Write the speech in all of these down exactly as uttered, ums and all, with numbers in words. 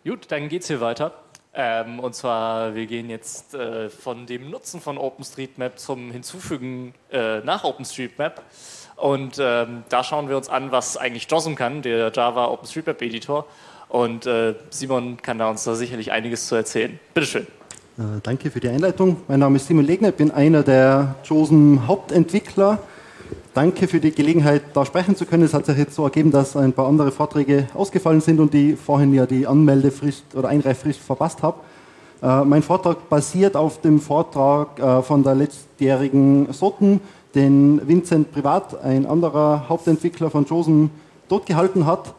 Gut, dann geht's hier weiter. Ähm, und zwar, wir gehen jetzt äh, von dem Nutzen von OpenStreetMap zum Hinzufügen äh, nach OpenStreetMap. Und ähm, da schauen wir uns an, was eigentlich J O S M kann, der Java OpenStreetMap Editor. Und äh, Simon kann da uns da sicherlich einiges zu erzählen. Bitteschön. Äh, danke für die Einleitung. Mein Name ist Simon Legner, ich bin einer der J O S M Hauptentwickler. Danke für die Gelegenheit, da sprechen zu können. Es hat sich jetzt so ergeben, dass ein paar andere Vorträge ausgefallen sind und ich vorhin ja die Anmeldefrist oder Einreichfrist verpasst habe. Äh, mein Vortrag basiert auf dem Vortrag äh, von der letztjährigen S O T N, den Vincent Privat, ein anderer Hauptentwickler von J O S M, dort gehalten hat.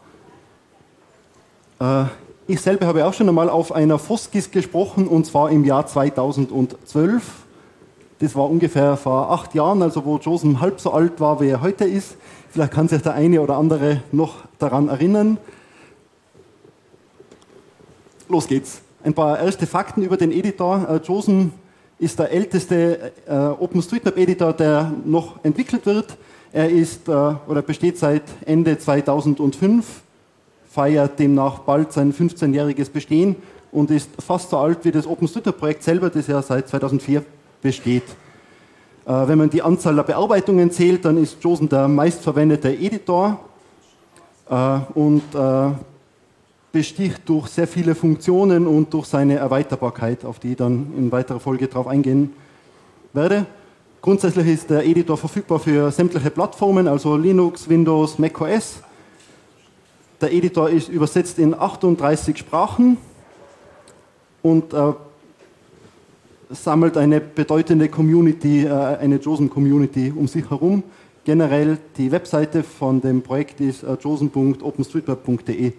Äh, ich selber habe auch schon einmal auf einer Foskis gesprochen, und zwar im Jahr zweitausendzwölf. Das war ungefähr vor acht Jahren, also wo J O S M halb so alt war, wie er heute ist. Vielleicht kann sich der eine oder andere noch daran erinnern. Los geht's. Ein paar erste Fakten über den Editor. J O S M ist der älteste äh, OpenStreetMap-Editor, der noch entwickelt wird. Er ist äh, oder besteht seit Ende zweitausendfünf, feiert demnach bald sein fünfzehnjähriges Bestehen und ist fast so alt wie das OpenStreetMap-Projekt selber, das ja seit zweitausendvier besteht. Äh, wenn man die Anzahl der Bearbeitungen zählt, dann ist J O S M der meistverwendete Editor äh, und äh, besticht durch sehr viele Funktionen und durch seine Erweiterbarkeit, auf die ich dann in weiterer Folge darauf eingehen werde. Grundsätzlich ist der Editor verfügbar für sämtliche Plattformen, also Linux, Windows, macOS. Der Editor ist übersetzt in achtunddreißig Sprachen und äh, sammelt eine bedeutende Community, äh, eine J O S M-Community um sich herum. Generell die Webseite von dem Projekt ist äh, josm punkt openstreetmap punkt de.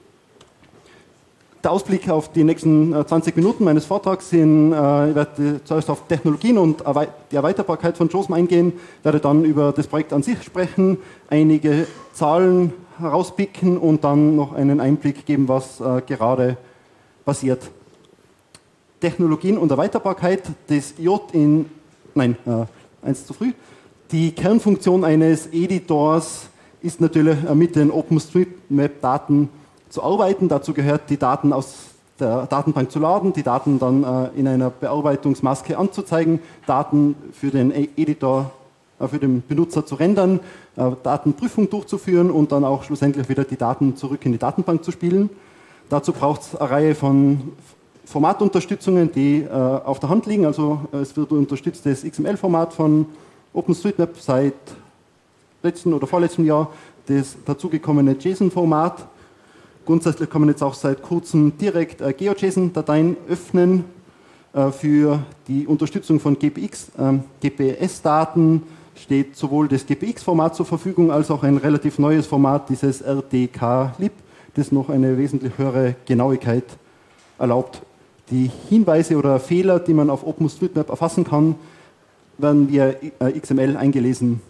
Der Ausblick auf die nächsten äh, zwanzig Minuten meines Vortrags sind, äh, ich werde zuerst auf Technologien und die Erweiterbarkeit von J O S M eingehen, werde dann über das Projekt an sich sprechen, einige Zahlen herauspicken und dann noch einen Einblick geben, was äh, gerade passiert. Technologien und Erweiterbarkeit, das J in, nein, äh, eins zu früh. Die Kernfunktion eines Editors ist natürlich äh, mit den OpenStreetMap-Daten zu arbeiten. Dazu gehört, die Daten aus der Datenbank zu laden, die Daten dann äh, in einer Bearbeitungsmaske anzuzeigen, Daten für den Editor, äh, für den Benutzer zu rendern, äh, Datenprüfung durchzuführen und dann auch schlussendlich wieder die Daten zurück in die Datenbank zu spielen. Dazu braucht es eine Reihe von Formatunterstützungen, die äh, auf der Hand liegen. Also äh, es wird unterstützt das X M L-Format von OpenStreetMap seit letzten oder vorletztem Jahr, das dazugekommene JSON-Format. Grundsätzlich kann man jetzt auch seit kurzem direkt äh, GeoJSON-Dateien öffnen äh, für die Unterstützung von G P X. Ähm, G P S-Daten steht sowohl das G P X-Format zur Verfügung, als auch ein relativ neues Format, dieses R D K-Lib, das noch eine wesentlich höhere Genauigkeit erlaubt. Die Hinweise oder Fehler, die man auf OpenStreetMap erfassen kann, werden via X M L eingelesen.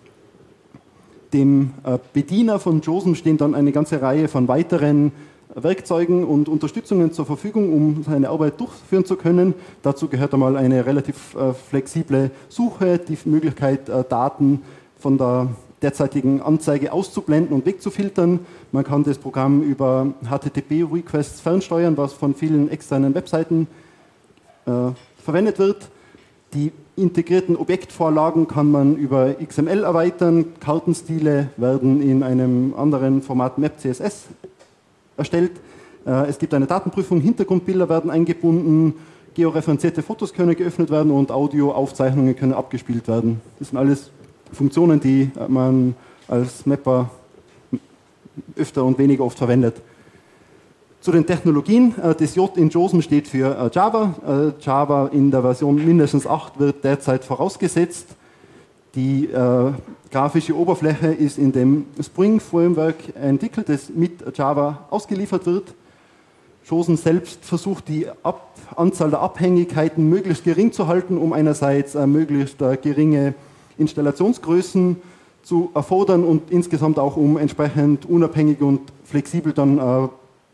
Dem Bediener von J O S M stehen dann eine ganze Reihe von weiteren Werkzeugen und Unterstützungen zur Verfügung, um seine Arbeit durchführen zu können. Dazu gehört einmal eine relativ flexible Suche, die Möglichkeit, Daten von der derzeitigen Anzeige auszublenden und wegzufiltern. Man kann das Programm über H T T P-Requests fernsteuern, was von vielen externen Webseiten äh, verwendet wird. Die integrierten Objektvorlagen kann man über X M L erweitern. Kartenstile werden in einem anderen Format Map C S S erstellt. Äh, es gibt eine Datenprüfung, Hintergrundbilder werden eingebunden, georeferenzierte Fotos können geöffnet werden und Audioaufzeichnungen können abgespielt werden. Das sind alles Funktionen, die man als Mapper öfter und weniger oft verwendet. Zu den Technologien. Das J in J O S M steht für Java. Java in der Version mindestens acht wird derzeit vorausgesetzt. Die äh, grafische Oberfläche ist in dem Spring Framework entwickelt, das mit Java ausgeliefert wird. J O S M selbst versucht, die Ab- Anzahl der Abhängigkeiten möglichst gering zu halten, um einerseits äh, möglichst äh, geringe Installationsgrößen zu erfordern und insgesamt auch um entsprechend unabhängig und flexibel dann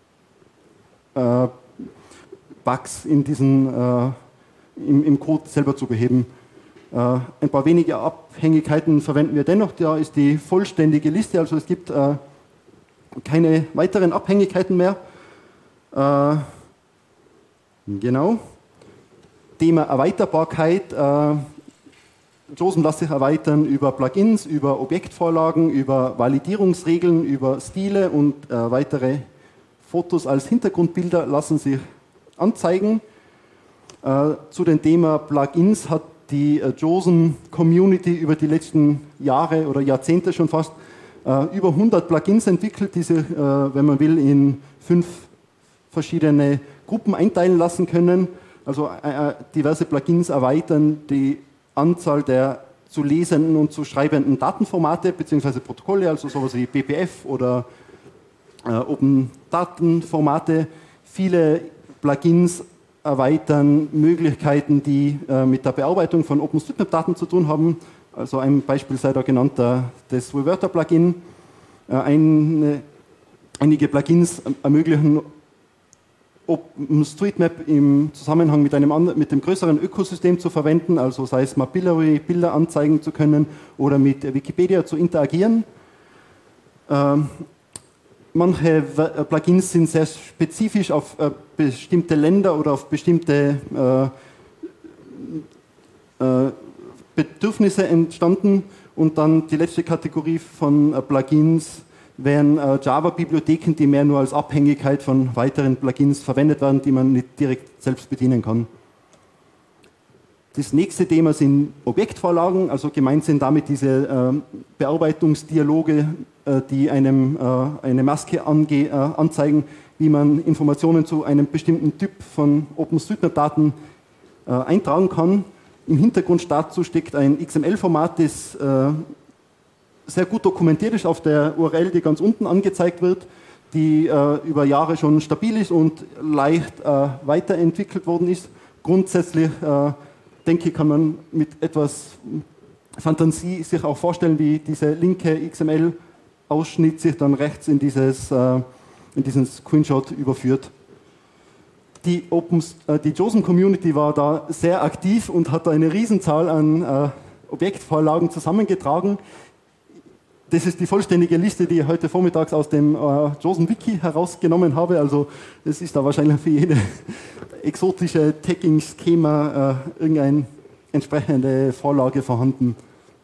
äh, äh, Bugs in diesen, äh, im, im Code selber zu beheben. Äh, ein paar wenige Abhängigkeiten verwenden wir dennoch, da ist die vollständige Liste, also es gibt äh, keine weiteren Abhängigkeiten mehr. Äh, genau. Thema Erweiterbarkeit. Äh, JOSM lässt sich erweitern über Plugins, über Objektvorlagen, über Validierungsregeln, über Stile und äh, weitere Fotos als Hintergrundbilder lassen sich anzeigen. Äh, zu dem Thema Plugins hat die äh, JOSM-Community über die letzten Jahre oder Jahrzehnte schon fast äh, über hundert Plugins entwickelt, die sich, äh, wenn man will, in fünf verschiedene Gruppen einteilen lassen können. Also äh, diverse Plugins erweitern die Anzahl der zu lesenden und zu schreibenden Datenformate bzw. Protokolle, also sowas wie B P F oder äh, Open Datenformate. Viele Plugins erweitern Möglichkeiten, die äh, mit der Bearbeitung von OpenStreetMap-Daten zu tun haben. Also ein Beispiel sei da genannt äh, das Reverter-Plugin. Äh, eine, einige Plugins ermöglichen OpenStreetMap im Zusammenhang mit, einem anderen, mit dem größeren Ökosystem zu verwenden, also sei es Mapillary, Bilder anzeigen zu können oder mit Wikipedia zu interagieren. Ähm, manche Plugins sind sehr spezifisch auf äh, bestimmte Länder oder auf bestimmte äh, äh, Bedürfnisse entstanden. Und dann die letzte Kategorie von äh, Plugins wären äh, Java-Bibliotheken, die mehr nur als Abhängigkeit von weiteren Plugins verwendet werden, die man nicht direkt selbst bedienen kann. Das nächste Thema sind Objektvorlagen, also gemeint sind damit diese äh, Bearbeitungsdialoge, äh, die einem äh, eine Maske ange, äh, anzeigen, wie man Informationen zu einem bestimmten Typ von OpenStreetMap-Daten äh, eintragen kann. Im Hintergrund dazu steckt ein X M L-Format, das äh, sehr gut dokumentiert ist auf der U R L, die ganz unten angezeigt wird, die äh, über Jahre schon stabil ist und leicht äh, weiterentwickelt worden ist. Grundsätzlich äh, denke ich, kann man mit etwas Fantasie sich auch vorstellen, wie diese linke X M L-Ausschnitt sich dann rechts in, dieses, äh, in diesen Screenshot überführt. Die, Opens, äh, die JOSM-Community war da sehr aktiv und hat da eine Riesenzahl an äh, Objektvorlagen zusammengetragen. Das ist die vollständige Liste, die ich heute vormittags aus dem äh, JOSM-Wiki herausgenommen habe. Also es ist da wahrscheinlich für jede exotische Tagging-Schema äh, irgendeine entsprechende Vorlage vorhanden.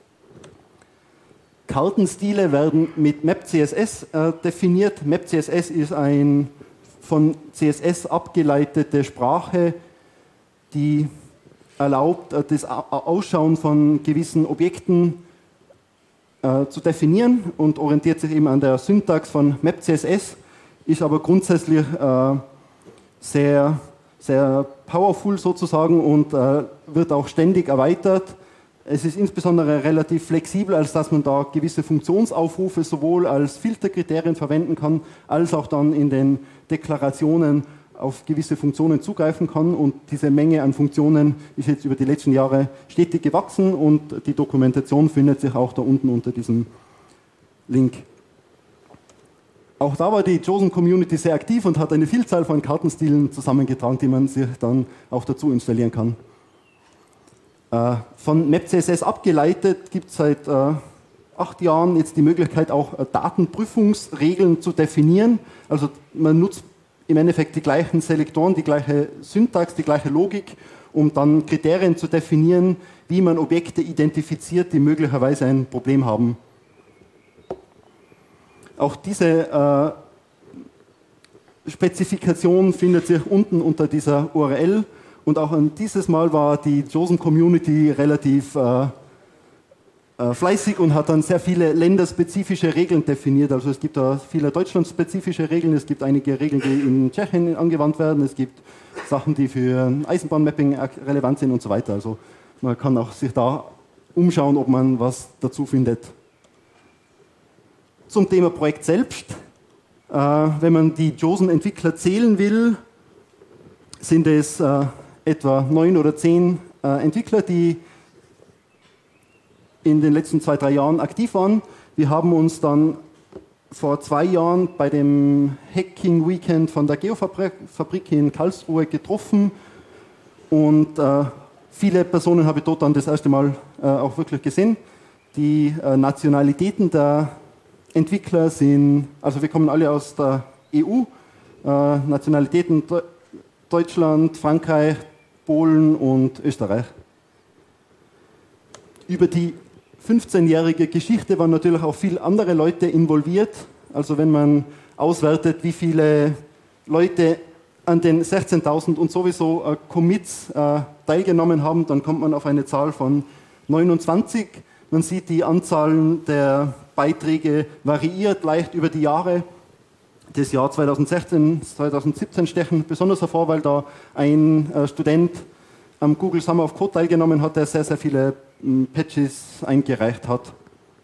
Kartenstile werden mit Map C S S äh, definiert. Map C S S ist eine von C S S abgeleitete Sprache, die erlaubt, äh, das Ausschauen von gewissen Objekten äh, zu definieren und orientiert sich eben an der Syntax von Map C S S, ist aber grundsätzlich äh, sehr, sehr powerful sozusagen und äh, wird auch ständig erweitert. Es ist insbesondere relativ flexibel, als dass man da gewisse Funktionsaufrufe sowohl als Filterkriterien verwenden kann, als auch dann in den Deklarationen auf gewisse Funktionen zugreifen kann. Und diese Menge an Funktionen ist jetzt über die letzten Jahre stetig gewachsen und die Dokumentation findet sich auch da unten unter diesem Link. Auch da war die JOSM-Community sehr aktiv und hat eine Vielzahl von Kartenstilen zusammengetragen, die man sich dann auch dazu installieren kann. Von Map C S S abgeleitet gibt es seit äh, acht Jahren jetzt die Möglichkeit, auch äh, Datenprüfungsregeln zu definieren. Also man nutzt im Endeffekt die gleichen Selektoren, die gleiche Syntax, die gleiche Logik, um dann Kriterien zu definieren, wie man Objekte identifiziert, die möglicherweise ein Problem haben. Auch diese äh, Spezifikation findet sich unten unter dieser U R L. Und auch dieses Mal war die JOSM-Community relativ äh, äh, fleißig und hat dann sehr viele länderspezifische Regeln definiert. Also es gibt da viele deutschlandspezifische Regeln, es gibt einige Regeln, die in Tschechien angewandt werden, es gibt Sachen, die für Eisenbahnmapping relevant sind und so weiter. Also man kann auch sich da umschauen, ob man was dazu findet. Zum Thema Projekt selbst. Äh, wenn man die JOSM-Entwickler zählen will, sind es äh, etwa neun oder zehn äh, Entwickler, die in den letzten zwei, drei Jahren aktiv waren. Wir haben uns dann vor zwei Jahren bei dem Hacking Weekend von der Geofabrik in Karlsruhe getroffen und äh, viele Personen habe ich dort dann das erste Mal äh, auch wirklich gesehen. Die äh, Nationalitäten der Entwickler sind, also wir kommen alle aus der E U, äh, Nationalitäten, De- Deutschland, Frankreich, Polen und Österreich. Über die fünfzehnjährige Geschichte waren natürlich auch viele andere Leute involviert. Also wenn man auswertet, wie viele Leute an den sechzehntausend und sowieso äh, Commits äh, teilgenommen haben, dann kommt man auf eine Zahl von neunundzwanzig. Man sieht, die Anzahl der Beiträge variiert leicht über die Jahre. Das Jahr zweitausendsechzehn, zweitausendsiebzehn stechen besonders hervor, weil da ein äh, Student am Google Summer of Code teilgenommen hat, der sehr, sehr viele m, Patches eingereicht hat.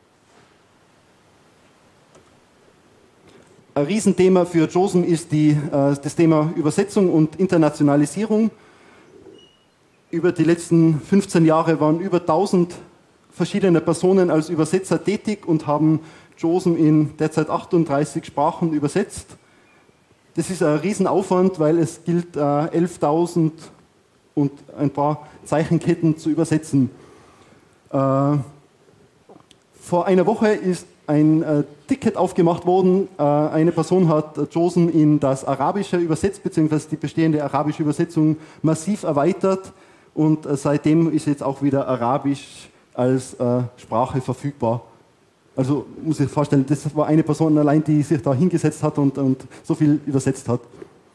Ein Riesenthema für JOSM ist die, äh, das Thema Übersetzung und Internationalisierung. Über die letzten fünfzehn Jahre waren über tausend verschiedene Personen als Übersetzer tätig und haben JOSM in derzeit achtunddreißig Sprachen übersetzt. Das ist ein Riesenaufwand, weil es gilt, äh, elftausend und ein paar Zeichenketten zu übersetzen. Äh, vor einer Woche ist ein äh, Ticket aufgemacht worden. Äh, eine Person hat JOSM in das Arabische übersetzt, beziehungsweise die bestehende arabische Übersetzung massiv erweitert. Und äh, seitdem ist jetzt auch wieder Arabisch als äh, Sprache verfügbar. Also muss ich sich vorstellen, das war eine Person allein, die sich da hingesetzt hat und, und so viel übersetzt hat.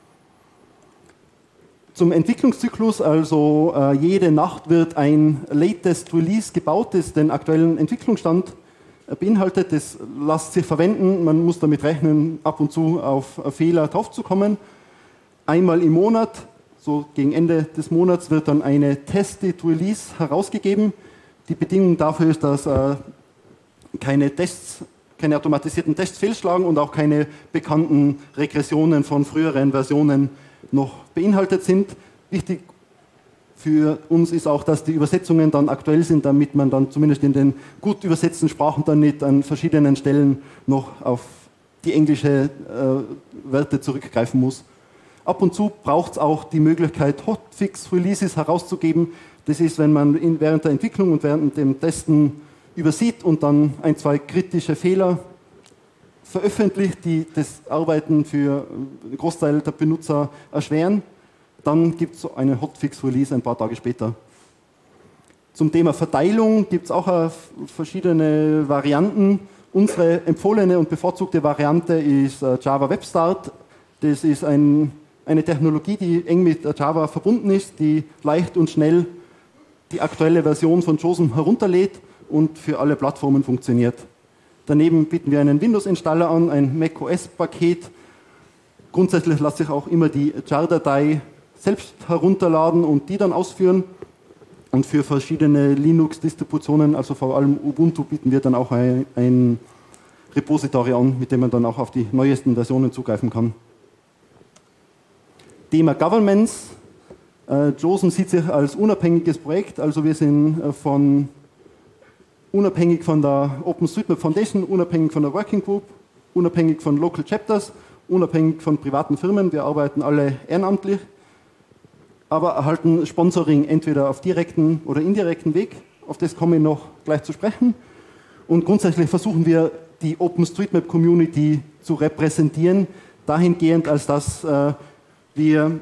Zum Entwicklungszyklus, also äh, jede Nacht wird ein Latest Release gebaut, das den aktuellen Entwicklungsstand äh, beinhaltet. Das lässt sich verwenden, man muss damit rechnen, ab und zu auf äh, Fehler draufzukommen. Einmal im Monat, so gegen Ende des Monats, wird dann eine Tested Release herausgegeben. Die Bedingung dafür ist, dass äh, keine Tests, keine automatisierten Tests fehlschlagen und auch keine bekannten Regressionen von früheren Versionen noch beinhaltet sind. Wichtig für uns ist auch, dass die Übersetzungen dann aktuell sind, damit man dann zumindest in den gut übersetzten Sprachen dann nicht an verschiedenen Stellen noch auf die englische äh, Werte zurückgreifen muss. Ab und zu braucht es auch die Möglichkeit, Hotfix-Releases herauszugeben. Das ist, wenn man in, während der Entwicklung und während dem Testen übersieht und dann ein, zwei kritische Fehler veröffentlicht, die das Arbeiten für einen Großteil der Benutzer erschweren. Dann gibt es so einen Hotfix-Release ein paar Tage später. Zum Thema Verteilung gibt es auch verschiedene Varianten. Unsere empfohlene und bevorzugte Variante ist Java Web Start. Das ist ein, eine Technologie, die eng mit Java verbunden ist, die leicht und schnell die aktuelle Version von JOSM herunterlädt und für alle Plattformen funktioniert. Daneben bieten wir einen Windows-Installer an, ein macOS-Paket. Grundsätzlich lässt sich auch immer die Jar-Datei selbst herunterladen und die dann ausführen. Und für verschiedene Linux-Distributionen, also vor allem Ubuntu, bieten wir dann auch ein, ein Repository an, mit dem man dann auch auf die neuesten Versionen zugreifen kann. Thema Governance. Äh, JOSM sieht sich als unabhängiges Projekt, also wir sind äh, von unabhängig von der OpenStreetMap Foundation, unabhängig von der Working Group, unabhängig von Local Chapters, unabhängig von privaten Firmen. Wir arbeiten alle ehrenamtlich, aber erhalten Sponsoring entweder auf direkten oder indirekten Weg. Auf das komme ich noch gleich zu sprechen. Und grundsätzlich versuchen wir, die OpenStreetMap Community zu repräsentieren, dahingehend, als dass äh, wir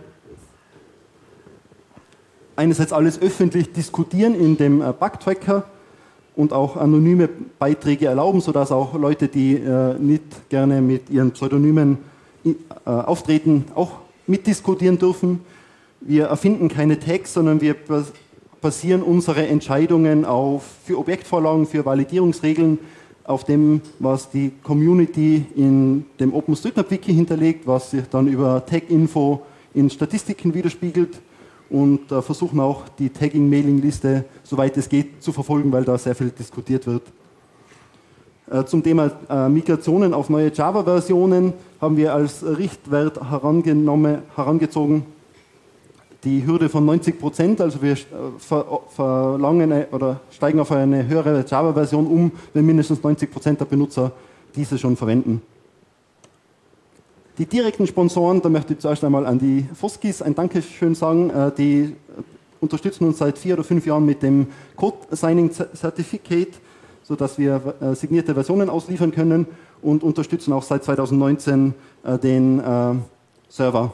einerseits alles öffentlich diskutieren in dem äh, Bug-Tracker und auch anonyme Beiträge erlauben, sodass auch Leute, die äh, nicht gerne mit ihren Pseudonymen äh, auftreten, auch mitdiskutieren dürfen. Wir erfinden keine Tags, sondern wir basieren unsere Entscheidungen auf, für Objektvorlagen, für Validierungsregeln, auf dem, was die Community in dem OpenStreetMap-Wiki hinterlegt, was sich dann über Tag-Info in Statistiken widerspiegelt. Und äh, versuchen auch die Tagging-Mailing-Liste, soweit es geht, zu verfolgen, weil da sehr viel diskutiert wird. Äh, zum Thema äh, Migrationen auf neue Java-Versionen haben wir als Richtwert herangezogen die Hürde von neunzig Prozent, also wir äh, ver verlangen eine, oder steigen auf eine höhere Java-Version um, wenn mindestens neunzig Prozent der Benutzer diese schon verwenden. Die direkten Sponsoren, da möchte ich zuerst einmal an die Foskis ein Dankeschön sagen. Die unterstützen uns seit vier oder fünf Jahren mit dem Code Signing Certificate, sodass wir signierte Versionen ausliefern können und unterstützen auch seit zweitausendneunzehn den Server.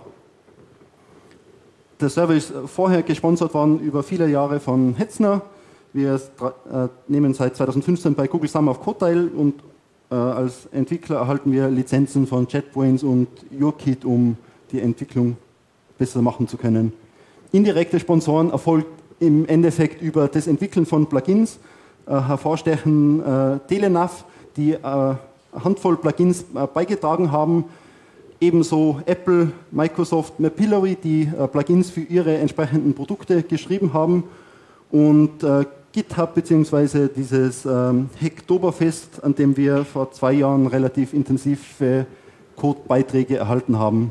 Der Server ist vorher gesponsert worden über viele Jahre von Hetzner. Wir äh, nehmen seit zweitausendfünfzehn bei Google Summer of Code teil und äh, als Entwickler erhalten wir Lizenzen von JetBrains und YourKit, um die Entwicklung besser machen zu können. Indirekte Sponsoren erfolgt im Endeffekt über das Entwickeln von Plugins. Äh, hervorstechen äh, Telenav, die äh, eine Handvoll Plugins äh, beigetragen haben. Ebenso Apple, Microsoft, Mapillary, die äh, Plugins für ihre entsprechenden Produkte geschrieben haben. Und äh, GitHub bzw. dieses ähm, Hacktoberfest, an dem wir vor zwei Jahren relativ intensive Codebeiträge erhalten haben.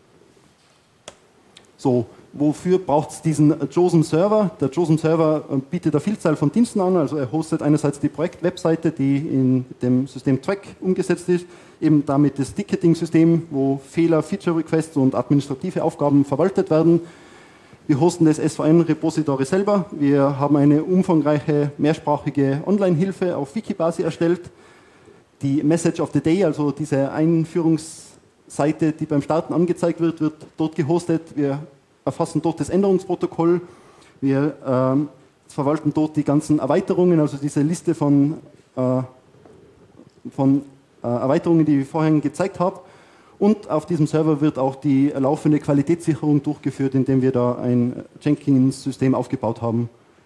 So, wofür braucht es diesen JOSM Server? Der JOSM Server äh, bietet eine Vielzahl von Diensten an. Also er hostet einerseits die Projektwebseite, die in dem System Track umgesetzt ist, eben damit das Ticketing-System, wo Fehler, Feature-Requests und administrative Aufgaben verwaltet werden. Wir hosten das S V N-Repository selber. Wir haben eine umfangreiche mehrsprachige Online-Hilfe auf Wikibasi erstellt. Die Message of the Day, also diese Einführungsseite, die beim Starten angezeigt wird, wird dort gehostet. Wir erfassen dort das Änderungsprotokoll. Wir ähm, verwalten dort die ganzen Erweiterungen, also diese Liste von, äh, von äh, Erweiterungen, die ich vorhin gezeigt habe. Und auf diesem Server wird auch die laufende Qualitätssicherung durchgeführt, indem wir da ein Jenkins-System aufgebaut haben.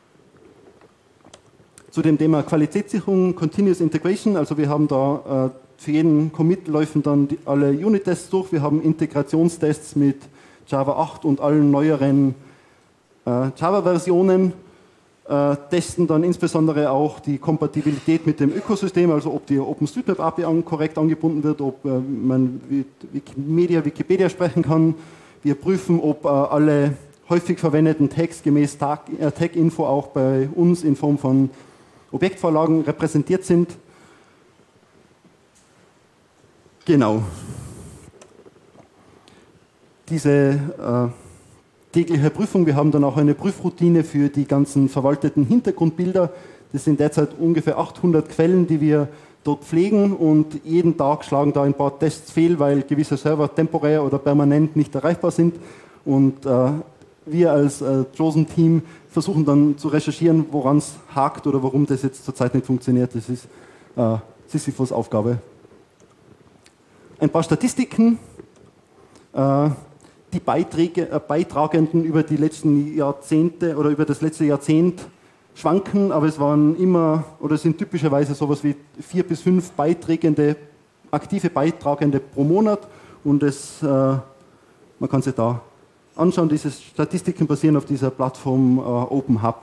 Zu dem Thema Qualitätssicherung, Continuous Integration, also wir haben da äh, für jeden Commit laufen dann die, alle Unit-Tests durch. Wir haben Integrationstests mit Java acht und allen neueren äh, Java-Versionen. Äh, testen dann insbesondere auch die Kompatibilität mit dem Ökosystem, also ob die OpenStreetMap-A P I an, korrekt angebunden wird, ob äh, man Wikimedia, Wikipedia sprechen kann. Wir prüfen, ob äh, alle häufig verwendeten Tags gemäß Tag, äh, Tag-Info auch bei uns in Form von Objektvorlagen repräsentiert sind. Genau. Diese äh, tägliche Prüfung. Wir haben dann auch eine Prüfroutine für die ganzen verwalteten Hintergrundbilder. Das sind derzeit ungefähr achthundert Quellen, die wir dort pflegen und jeden Tag schlagen da ein paar Tests fehl, weil gewisse Server temporär oder permanent nicht erreichbar sind. Und äh, wir als äh, JOSM-Team versuchen dann zu recherchieren, woran es hakt oder warum das jetzt zurzeit nicht funktioniert. Das ist äh, Sisyphus Aufgabe. Ein paar Statistiken. Äh, Die Beiträge, äh, Beitragenden über die letzten Jahrzehnte oder über das letzte Jahrzehnt schwanken, aber es waren immer oder sind typischerweise sowas wie vier bis fünf Beiträgende, aktive Beitragende pro Monat und es, äh, man kann sich da anschauen, diese Statistiken basieren auf dieser Plattform äh, OpenHub.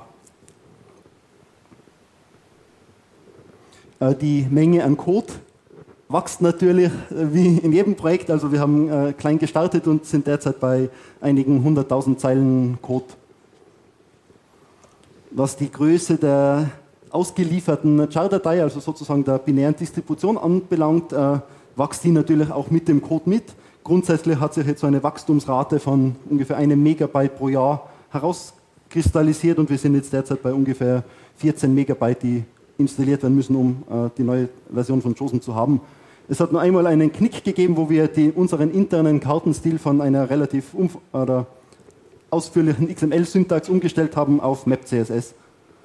Äh, die Menge an Code wächst natürlich wie in jedem Projekt. Also wir haben äh, klein gestartet und sind derzeit bei einigen hunderttausend Zeilen Code. Was die Größe der ausgelieferten Jar-Datei, also sozusagen der binären Distribution anbelangt, äh, wächst die natürlich auch mit dem Code mit. Grundsätzlich hat sich jetzt so eine Wachstumsrate von ungefähr einem Megabyte pro Jahr herauskristallisiert und wir sind jetzt derzeit bei ungefähr vierzehn Megabyte, die installiert werden müssen, um äh, die neue Version von JOSM zu haben. Es hat nur einmal einen Knick gegeben, wo wir die, unseren internen Kartenstil von einer relativ umf oder ausführlichen X M L-Syntax umgestellt haben auf Map C S S.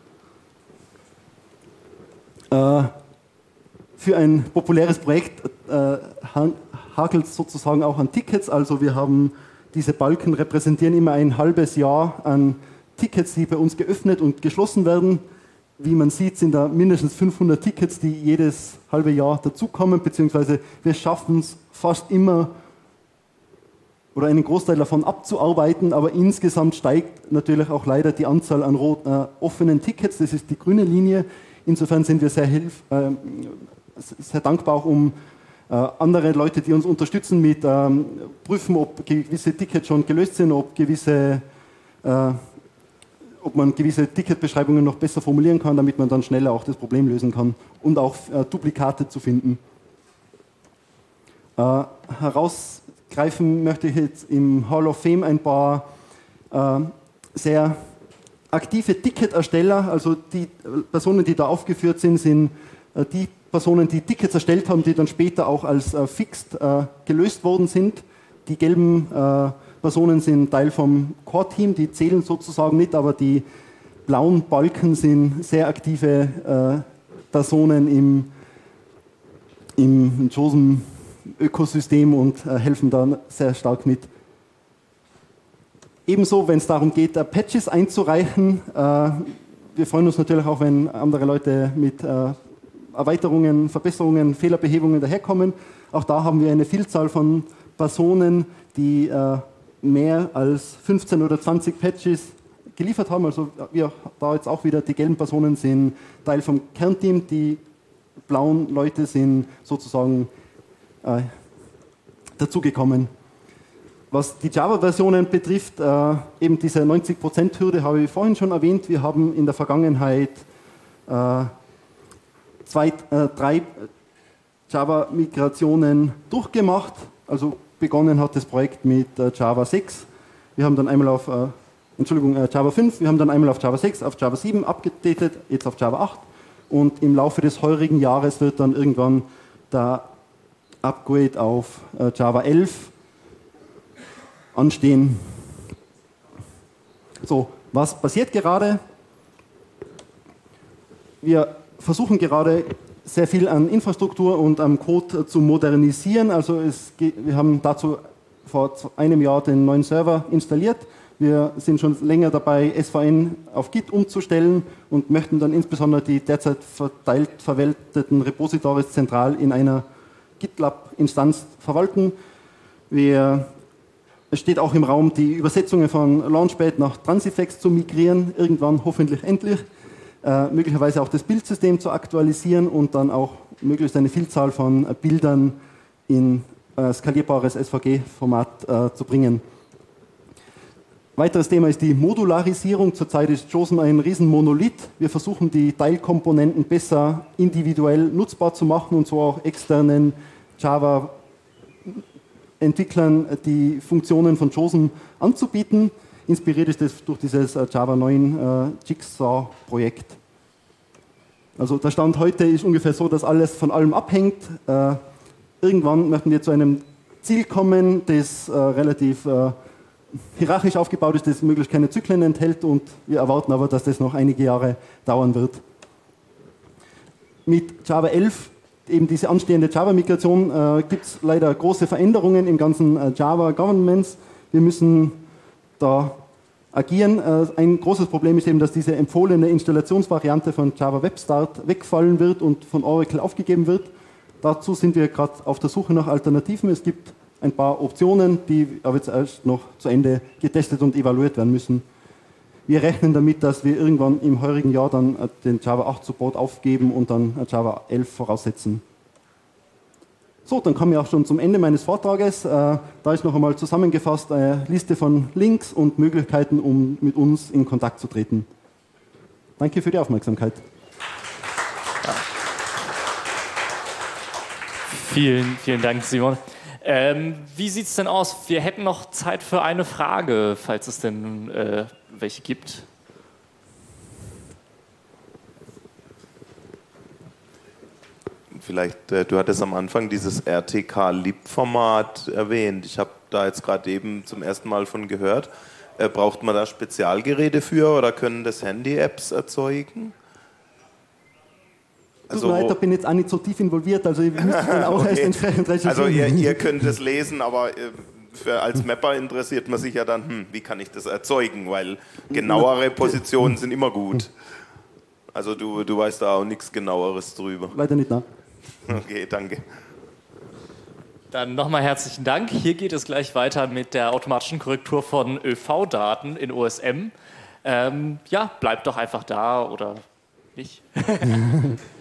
Äh, für ein populäres Projekt äh, hakelt es sozusagen auch an Tickets. Also wir haben diese Balken repräsentieren immer ein halbes Jahr an Tickets, die bei uns geöffnet und geschlossen werden. Wie man sieht, sind da mindestens fünfhundert Tickets, die jedes halbe Jahr dazukommen, beziehungsweise wir schaffen es fast immer oder einen Großteil davon abzuarbeiten, aber insgesamt steigt natürlich auch leider die Anzahl an rot, äh, offenen Tickets, das ist die grüne Linie. Insofern sind wir sehr, hilf, äh, sehr dankbar auch um äh, andere Leute, die uns unterstützen mit ähm, prüfen, ob gewisse Tickets schon gelöst sind, ob gewisse äh, ob man gewisse Ticketbeschreibungen noch besser formulieren kann, damit man dann schneller auch das Problem lösen kann und auch äh, Duplikate zu finden. Äh, herausgreifen möchte ich jetzt im Hall of Fame ein paar äh, sehr aktive Ticketersteller, also die Personen, die da aufgeführt sind, sind äh, die Personen, die Tickets erstellt haben, die dann später auch als äh, fixed äh, gelöst worden sind. die gelben äh, Personen sind Teil vom Core-Team, die zählen sozusagen nicht, aber die blauen Balken sind sehr aktive äh, Personen im, im JOSM-Ökosystem und äh, helfen da sehr stark mit. Ebenso, wenn es darum geht, äh, Patches einzureichen. Äh, wir freuen uns natürlich auch, wenn andere Leute mit äh, Erweiterungen, Verbesserungen, Fehlerbehebungen daherkommen. Auch da haben wir eine Vielzahl von Personen, die äh, mehr als fünfzehn oder zwanzig Patches geliefert haben. Also wir da jetzt auch wieder, die gelben Personen sind Teil vom Kernteam, die blauen Leute sind sozusagen äh, dazugekommen. Was die Java-Versionen betrifft, äh, eben diese neunzig Prozent Hürde habe ich vorhin schon erwähnt. Wir haben in der Vergangenheit äh, zwei, äh, drei Java-Migrationen durchgemacht. Also begonnen hat das Projekt mit äh, Java sechs. Wir haben dann einmal auf, äh, Entschuldigung, äh, Java fünf, wir haben dann einmal auf Java sechs, auf Java sieben abgedatet, jetzt auf Java acht. Und im Laufe des heurigen Jahres wird dann irgendwann der Upgrade auf äh, Java elf anstehen. So, was passiert gerade? Wir versuchen gerade sehr viel an Infrastruktur und am Code zu modernisieren. Also es geht, wir haben dazu vor einem Jahr den neuen Server installiert. Wir sind schon länger dabei, S V N auf Git umzustellen und möchten dann insbesondere die derzeit verteilt verwalteten Repositories zentral in einer GitLab-Instanz verwalten. Wir, es steht auch im Raum, die Übersetzungen von Launchpad nach Transifex zu migrieren, irgendwann hoffentlich endlich. Äh, möglicherweise auch das Bildsystem zu aktualisieren und dann auch möglichst eine Vielzahl von äh, Bildern in äh, skalierbares S V G-Format äh, zu bringen. Weiteres Thema ist die Modularisierung. Zurzeit ist JOSM ein Riesenmonolith. Wir versuchen, die Teilkomponenten besser individuell nutzbar zu machen und so auch externen Java-Entwicklern die Funktionen von JOSM anzubieten. Inspiriert ist das durch dieses Java neun äh, Jigsaw-Projekt. Also der Stand heute ist ungefähr so, dass alles von allem abhängt. Äh, irgendwann möchten wir zu einem Ziel kommen, das äh, relativ äh, hierarchisch aufgebaut ist, das möglichst keine Zyklen enthält und wir erwarten aber, dass das noch einige Jahre dauern wird. Mit Java elf, eben diese anstehende Java-Migration, äh, gibt es leider große Veränderungen im ganzen äh, Java Governance. Wir müssen da agieren. Ein großes Problem ist eben, dass diese empfohlene Installationsvariante von Java Web Start wegfallen wird und von Oracle aufgegeben wird. Dazu sind wir gerade auf der Suche nach Alternativen. Es gibt ein paar Optionen, die aber jetzt erst noch zu Ende getestet und evaluiert werden müssen. Wir rechnen damit, dass wir irgendwann im heurigen Jahr dann den Java acht Support aufgeben und dann Java elf voraussetzen. So, dann kommen wir auch schon zum Ende meines Vortrages. Äh, da ist noch einmal zusammengefasst eine Liste von Links und Möglichkeiten, um mit uns in Kontakt zu treten. Danke für die Aufmerksamkeit. Ja. Vielen, vielen Dank, Simon. Ähm, wie sieht es denn aus? Wir hätten noch Zeit für eine Frage, falls es denn äh, welche gibt. Vielleicht, äh, du hattest am Anfang dieses R T K-Lib-Format erwähnt. Ich habe da jetzt gerade eben zum ersten Mal von gehört. Äh, braucht man da Spezialgeräte für oder können das Handy-Apps erzeugen? Also, da bin ich jetzt auch nicht so tief involviert, also ich müsste dann auch okay. erst entsprechend recherchieren. Also ihr, ihr könnt es lesen, aber für, als Mapper interessiert man sich ja dann, hm, wie kann ich das erzeugen, weil genauere Positionen sind immer gut. Also du, du weißt da auch nichts Genaueres drüber. Leider nicht, nein. Okay, danke. Dann nochmal herzlichen Dank. Hier geht es gleich weiter mit der automatischen Korrektur von ÖV-Daten in O S M. Ähm, ja, bleibt doch einfach da oder nicht.